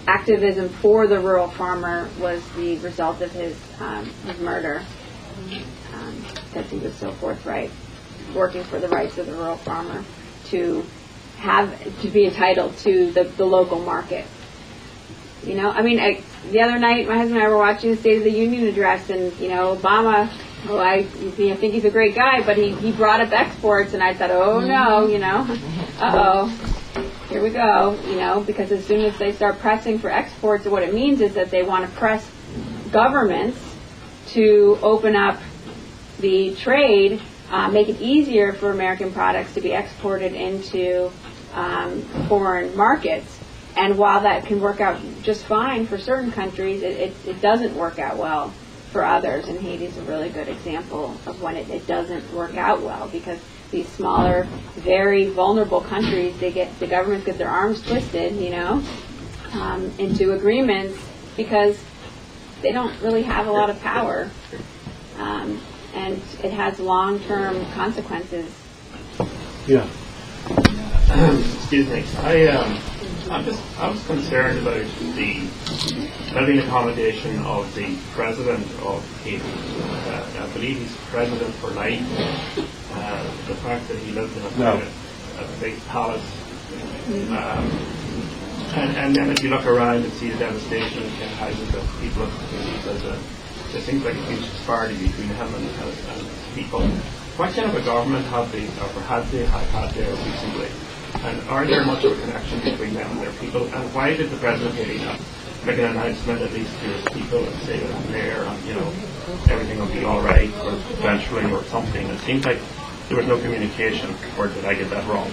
activism for the rural farmer was the result of his um, his murder, um, because he was so forthright, working for the rights of the rural farmer to have to be entitled to the, the local market. You know, I mean, I, the other night my husband and I were watching the State of the Union address, and you know, Obama. Oh, I, I think he's a great guy, but he, he brought up exports, and I thought, oh no, you know, uh oh, here we go, you know, because as soon as they start pressing for exports, what it means is that they want to press governments to open up the trade, uh, make it easier for American products to be exported into um, foreign markets. And while that can work out just fine for certain countries, it, it, it doesn't work out well for others, and Haiti's a really good example of when it, it doesn't work out well, because these smaller, very vulnerable countries, they get the governments get their arms twisted, you know, um, into agreements because they don't really have a lot of power, um, and it has long-term consequences. Yeah. Excuse me. I um, I'm just I was concerned about the living accommodation of the president of Haiti. Uh, I believe he's president for life. Uh, the fact that he lives in a, No. a, a big palace. Um, and, and then if you look around and see the devastation in houses that people have received, there's a, there seems like a huge disparity between him and, and, and his people. What kind of a government have they, or had they had, had there recently? And are there much of a connection between them and their people? And why did the president of Haiti not make an announcement at least to his people and say that I'm there and, you know, everything will be all right, or eventually, or something? It seems like there was no communication, or did I get that wrong?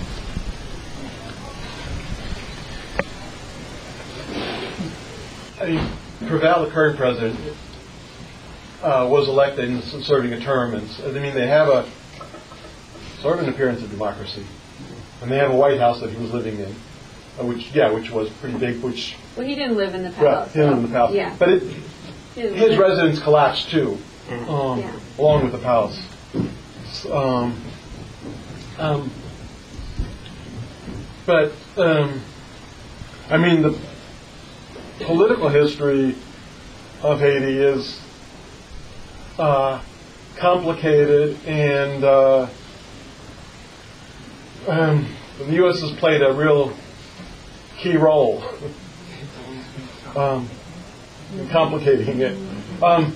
I mean, Preval, the current president, uh, was elected and serving a term, and I mean they have a sort of an appearance of democracy, and they have a White House that he was living in, uh, which yeah, which was pretty big. Which Well, he didn't live in the right, palace. him in the palace, Yeah. but it, He didn't his live- residence collapsed too, um, Yeah. along with the palace. Um, um, but um, I mean the political history of Haiti is uh, complicated, and uh, um, the U S has played a real key role um, in complicating it. Um,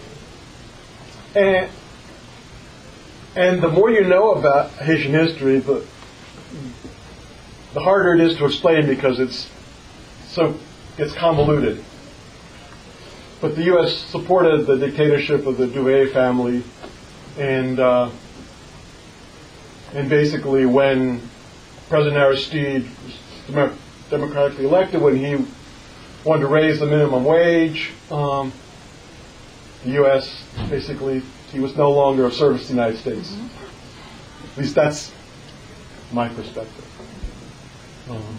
and and the more you know about Haitian history, the the harder it is to explain, because it's so it's convoluted. But the U S supported the dictatorship of the Duvalier family, and uh, and basically when President Aristide was democratically elected, when he wanted to raise the minimum wage, um, the U S basically, he was no longer of service to the United States. Mm-hmm. At least that's my perspective. Um,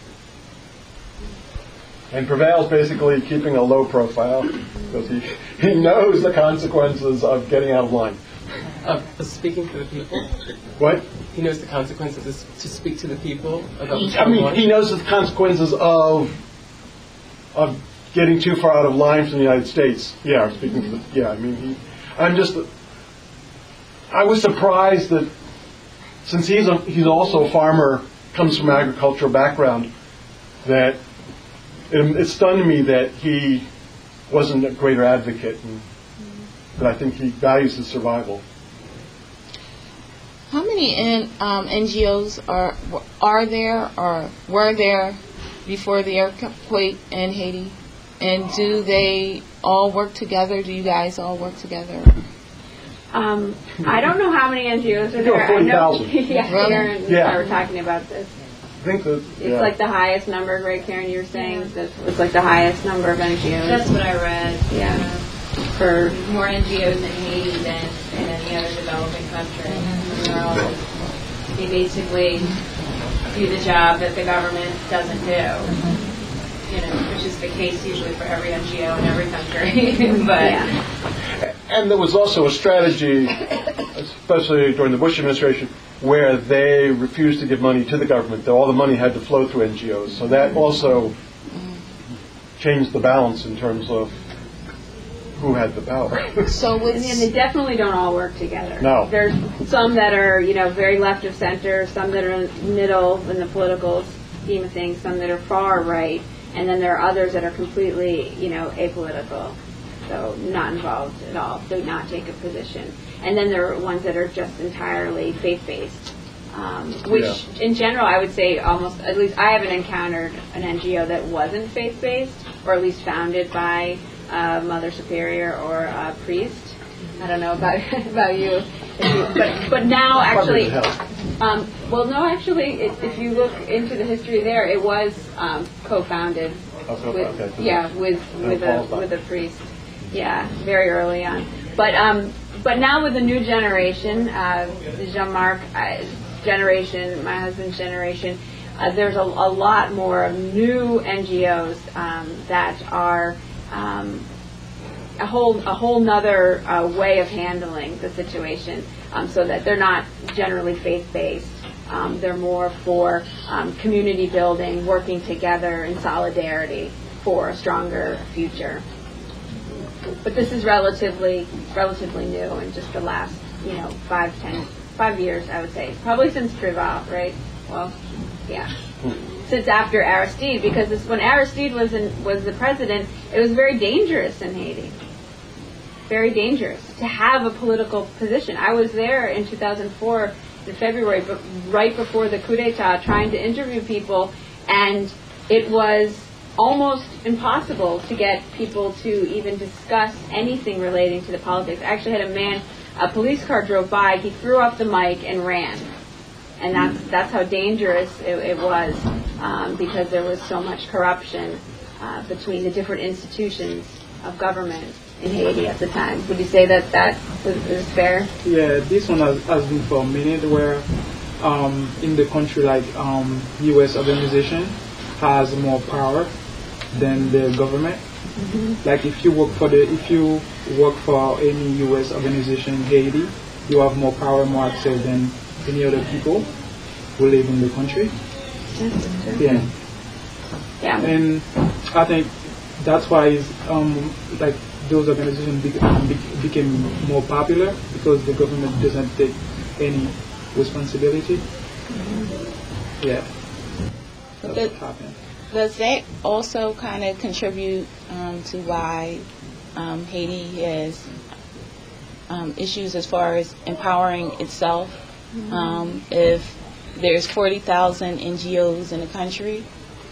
And Preval's basically keeping a low profile because he, he knows the consequences of getting out of line. Uh, speaking for the people? What? He knows the consequences is to speak to the people about what's I going mean, on? he knows the consequences of of getting too far out of line from the United States. Yeah, speaking for the, yeah, I mean, he, I'm just, I was surprised that since he's a, he's also a farmer, comes from an agricultural background, that it, it stunned me that he wasn't a greater advocate, and that I think he values his survival. How many N, um, N G Os are are there or were there before the earthquake in Haiti? And do they all work together? Do you guys all work together? Um, I don't know how many N G Os are I think there. forty I know, thousand. yeah, Really? Karen and Yeah. I were talking about this. I think that It's yeah. like the highest number, right, Karen? You were saying that it's like the highest number of N G Os. That's what I read. Yeah. Uh, For more N G Os in Haiti than in any other developing country. And they're all, they basically do the job that the government doesn't do. You know, which is the case usually for every N G O in every country. But And there was also a strategy, especially during the Bush administration, where they refused to give money to the government. All the money had to flow through N G Os. So that also changed the balance in terms of who had the power. So and they definitely don't all work together. No. There's some that are, you know, very left of center, some that are in middle in the political scheme of things, some that are far right, and then there are others that are completely, you know, apolitical, so not involved at all, do not take a position. And then there are ones that are just entirely faith-based, um, which Yeah. in general I would say almost, at least I haven't encountered an N G O that wasn't faith-based, or at least founded by a Mother Superior or a priest. I don't know about about you, if you but but now actually, um, well, no, actually, it, if you look into the history there, it was um, co-founded Oh, with okay. yeah with with a with a priest, yeah, very early on. But um, but now with the new generation, uh, the Jean-Marc uh, generation, my husband's generation, uh, there's a, a lot more new N G Os um, that are. Um, a whole a whole nother uh, way of handling the situation, um, so that they're not generally faith-based. Um, they're more for um, community building, working together in solidarity for a stronger future. But this is relatively relatively new in just the last, you know, five, ten, five years, I would say. Probably since Préval, right? Well, yeah. Since after Aristide, because this, when Aristide was in, was the president, it was very dangerous in Haiti. Very dangerous to have a political position. I was there in two thousand four in February, but right before the coup d'etat, trying to interview people, and it was almost impossible to get people to even discuss anything relating to the politics. I actually had a man, a police car drove by, he threw up the mic and ran. And that's that's how dangerous it, it was, um, because there was so much corruption uh, between the different institutions of government in Haiti at the time. Would you say that that is, is fair? Yeah, this one has, has been for a minute where um, in the country, like um, U S organization has more power than the government. Mm-hmm. Like if you work for the if you work for any U S organization in Haiti, you have more power, more access than any other people who live in the country. Yeah. Yeah. And I think that's why it's, um, like those organizations be, be, became more popular, because the government doesn't take any responsibility. Mm-hmm. Yeah. But That's the- what happened. Does that also kind of contribute um, to why um, Haiti has um, issues as far as empowering itself? Mm-hmm. Um, if there's forty thousand N G Os in the country,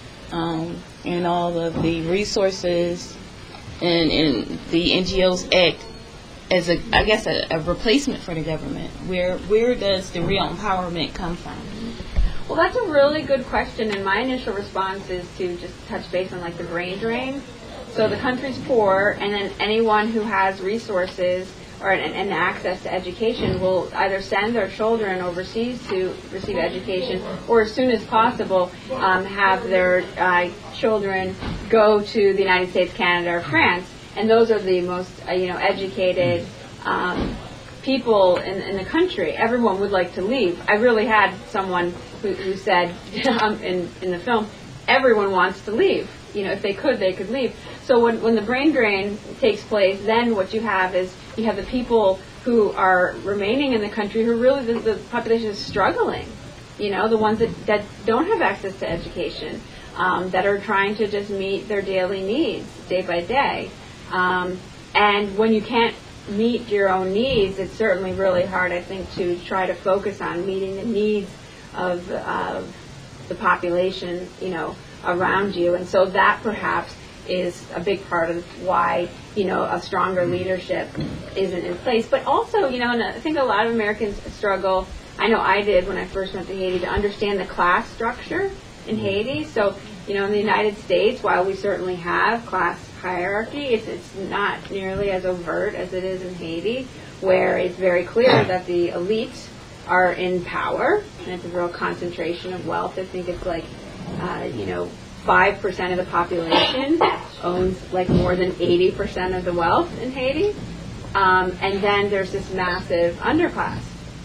um, and all of the resources and, and the N G Os act as a, I guess, a, a replacement for the government, where where does the real empowerment come from? Well, that's a really good question, and my initial response is to just touch base on like the brain drain. So the country's poor, and then anyone who has resources or and, and access to education will either send their children overseas to receive education, or as soon as possible um, have their uh, children go to the United States, Canada, or France. And those are the most uh, you know educated um, people in, in the country. Everyone would like to leave. I really had someone who, who said um, in in the film, everyone wants to leave. You know, if they could, they could leave. So when, when the brain drain takes place, then what you have is you have the people who are remaining in the country who really, the, the population is struggling. You know, the ones that, that don't have access to education, um, that are trying to just meet their daily needs day by day. Um, and when you can't meet your own needs, it's certainly really hard, I think, to try to focus on meeting the needs of, of the population, you know, around you. And so that perhaps is a big part of why, you know, a stronger leadership isn't in place. But also, you know, and I think a lot of Americans struggle, I know I did when I first went to Haiti, to understand the class structure in Haiti. So, you know, in the United States, while we certainly have class hierarchy, it's, it's not nearly as overt as it is in Haiti, where it's very clear that the elite are in power, and it's a real concentration of wealth. I think it's like, uh, you know, five percent of the population owns like more than eighty percent of the wealth in Haiti. Um, and then there's this massive underclass.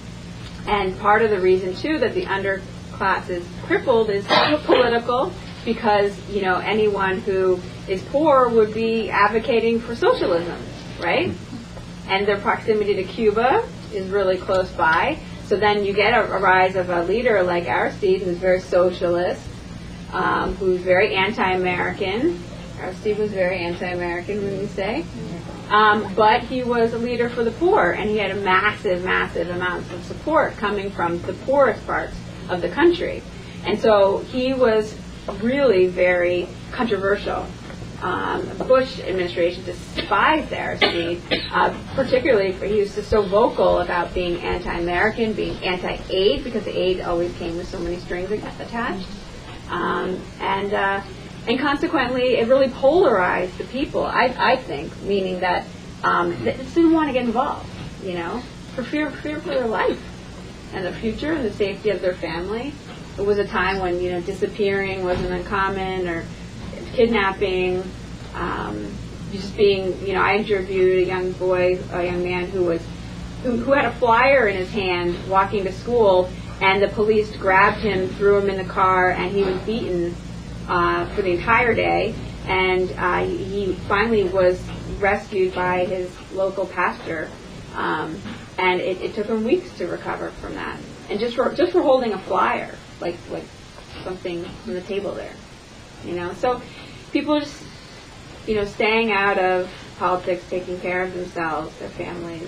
And part of the reason, too, that the underclass is crippled is political, because, you know, anyone who is poor would be advocating for socialism, right? And their proximity to Cuba is really close by. So then you get a, a rise of a leader like Aristide, who's very socialist, um, who's very anti-American. Aristide was very anti-American, wouldn't you say? Um, but he was a leader for the poor, and he had a massive, massive amounts of support coming from the poorest parts of the country. And so he was really very controversial. Um, the Bush administration despised Aristide, uh, particularly for he was just so vocal about being anti-American, being anti-aid, because the aid always came with so many strings attached. Um, and uh, and consequently, it really polarized the people, I, I think, meaning that um, they just didn't want to get involved, you know, for fear, fear for their life and the future and the safety of their family. It was a time when, you know, disappearing wasn't uncommon, or kidnapping, um, just being, you know, I interviewed a young boy, a young man who was, who, who had a flyer in his hand walking to school, and the police grabbed him, threw him in the car, and he was beaten uh, for the entire day, and uh, he finally was rescued by his local pastor, um, and it, it took him weeks to recover from that, and just for, just for holding a flyer, like, like something on the table there. You know, so people just, you know, staying out of politics, taking care of themselves, their families.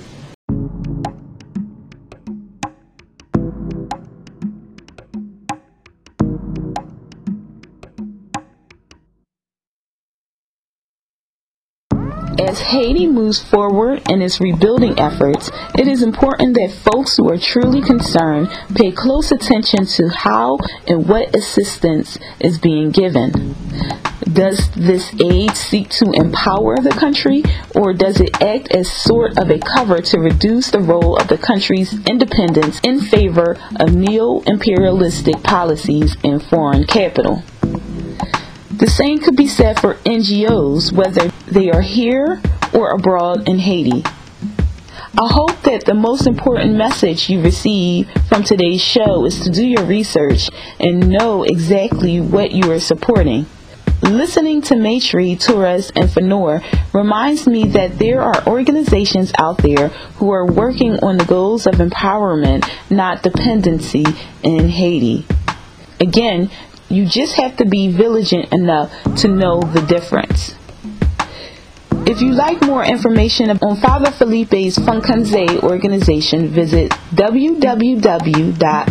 As Haiti moves forward in its rebuilding efforts, it is important that folks who are truly concerned pay close attention to how and what assistance is being given. Does this aid seek to empower the country, or does it act as sort of a cover to reduce the role of the country's independence in favor of neo-imperialistic policies in foreign capital? The same could be said for N G Os, whether they are here or abroad in Haiti. I hope that the most important message you receive from today's show is to do your research and know exactly what you are supporting. Listening to Maitre, Torres, and Fanor reminds me that there are organizations out there who are working on the goals of empowerment, not dependency, in Haiti. Again, you just have to be vigilant enough to know the difference. If you'd like more information on Father Felipe's Fonkoze organization, visit w w w dot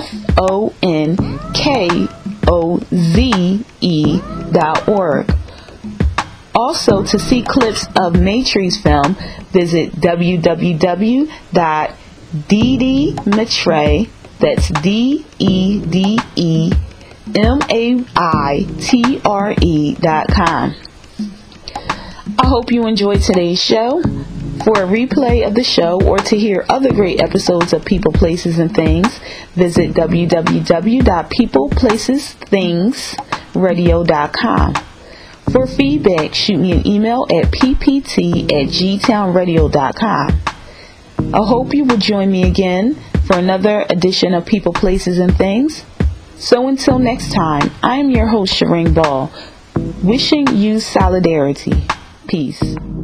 fonkoze dot org. Also, to see clips of Maitre's film, visit w w w dot d d maitre, that's D E D E M A I T R E dot com. I hope you enjoyed today's show. For a replay of the show or to hear other great episodes of People, Places, and Things, visit w w w dot people places things radio dot com. For feedback, shoot me an email at p p t at g town radio dot com. I hope you will join me again for another edition of People, Places, and Things. So until next time, I am your host, Shireen Ball, wishing you solidarity. Peace.